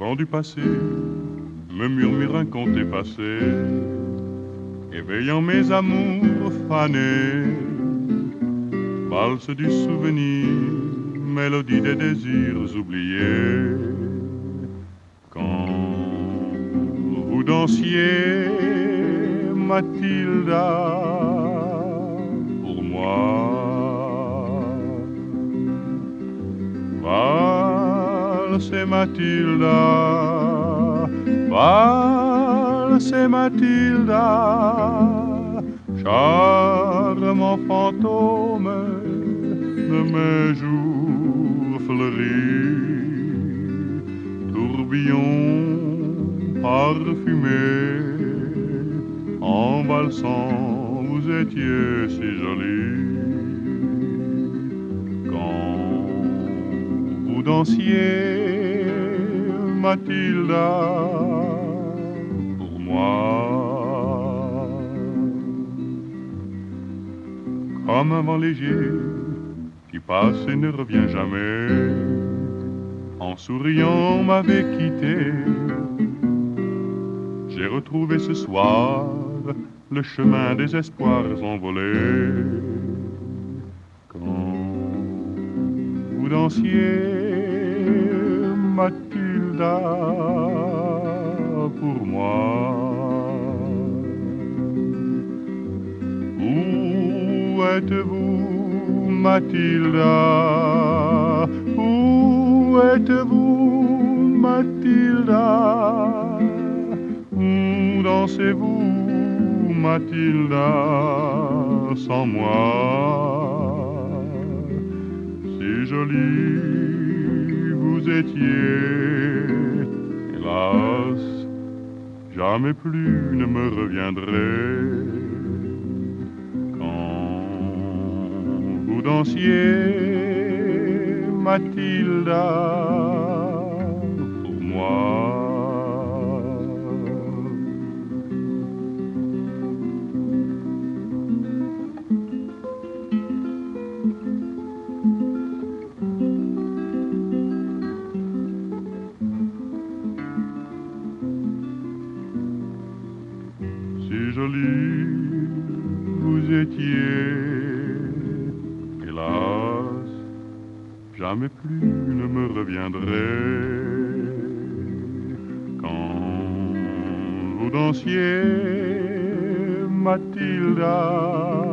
chant du passé me murmure un conte effacé, éveillant mes amours fanés. Valse du souvenir, mélodie des désirs oubliés. Quand vous dansiez, Mathilda, pour moi, valse Mathilda, valse Mathilda, charmant fantôme de mes jours fleuris, tourbillon parfumé, en valsant, vous étiez si jolie. Quand vous dansiez, Mathilda, pour moi, comme un vent léger qui passe et ne revient jamais, en souriant m'avait quitté. J'ai retrouvé ce soir le chemin des espoirs envolés. Quand vous dansiez, Mathilda, pour moi, où êtes-vous, Mathilda? Où êtes-vous, Mathilda? Où dansez-vous, Mathilda, sans moi? Si jolie vous étiez, hélas, jamais plus ne me reviendrez. Vous dansiez, Mathilda, pour moi. Si jolie vous étiez, hélas, jamais plus ne me reviendrez. Quand vous dansiez, Mathilda,